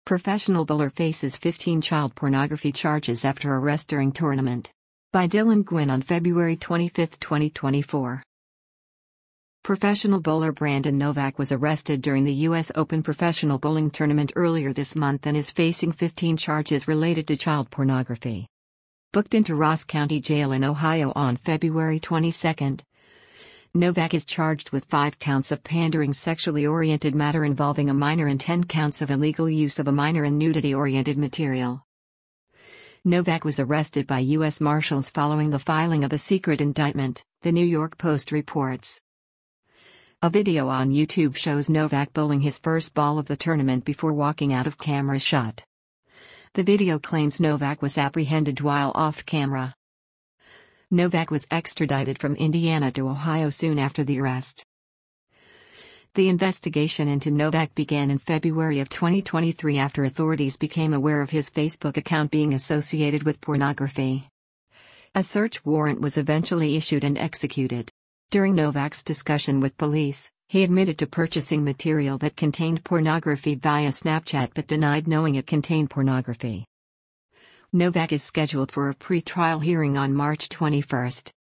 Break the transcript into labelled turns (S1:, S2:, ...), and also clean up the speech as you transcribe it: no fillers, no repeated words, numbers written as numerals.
S1: Professional bowler faces 15 child pornography charges after arrest during tournament. By Dylan Gwynn on February 25, 2024. Professional bowler Brandon Novak was arrested during the U.S. Open Professional Bowling Tournament earlier this month and is facing 15 charges related to child pornography. Booked into Ross County Jail in Ohio on February 22, Novak is charged with 5 counts of pandering sexually oriented matter involving a minor and 10 counts of illegal use of a minor and nudity-oriented material. Novak was arrested by U.S. Marshals following the filing of a secret indictment, the New York Post reports. A video on YouTube shows Novak bowling his first ball of the tournament before walking out of camera shot. The video claims Novak was apprehended while off camera. Novak was extradited from Indiana to Ohio soon after the arrest. The investigation into Novak began in February of 2023 after authorities became aware of his Facebook account being associated with pornography. A search warrant was eventually issued and executed. During Novak's discussion with police, he admitted to purchasing material that contained pornography via Snapchat but denied knowing it contained pornography. Novak is scheduled for a pre-trial hearing on March 21.